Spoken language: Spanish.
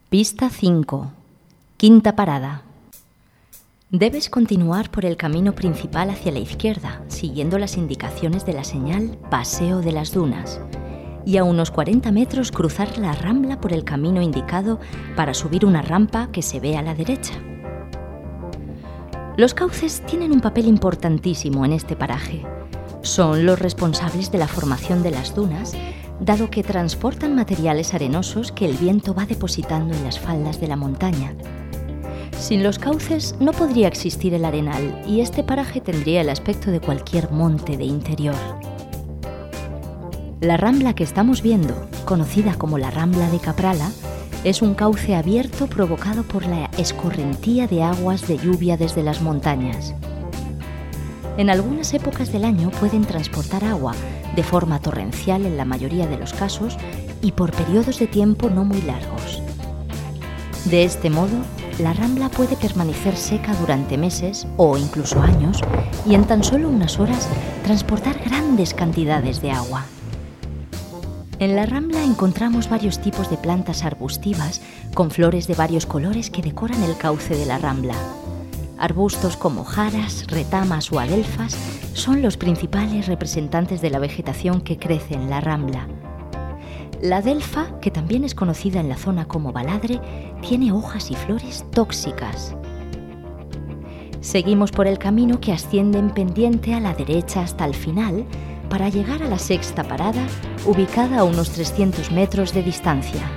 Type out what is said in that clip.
Pista 5. Quinta parada. Debes continuar por el camino principal hacia la izquierda, siguiendo las indicaciones de la señal Paseo de las Dunas, y a unos 40 metros cruzar la rambla por el camino indicado para subir una rampa que se ve a la derecha. Los cauces tienen un papel importantísimo en este paraje. Son los responsables de la formación de las dunas, dado que transportan materiales arenosos que el viento va depositando en las faldas de la montaña. Sin los cauces no podría existir el arenal y este paraje tendría el aspecto de cualquier monte de interior. La rambla que estamos viendo, conocida como la Rambla de Caprala, es un cauce abierto provocado por la escorrentía de aguas de lluvia desde las montañas. En algunas épocas del año pueden transportar agua de forma torrencial en la mayoría de los casos y por periodos de tiempo no muy largos. De este modo, la rambla puede permanecer seca durante meses o incluso años y en tan solo unas horas transportar grandes cantidades de agua. En la rambla encontramos varios tipos de plantas arbustivas con flores de varios colores que decoran el cauce de la rambla. Arbustos como jaras, retamas o adelfas son los principales representantes de la vegetación que crece en la rambla. La adelfa, que también es conocida en la zona como baladre, tiene hojas y flores tóxicas. Seguimos por el camino que asciende en pendiente a la derecha hasta el final para llegar a la sexta parada, ubicada a unos 300 metros de distancia.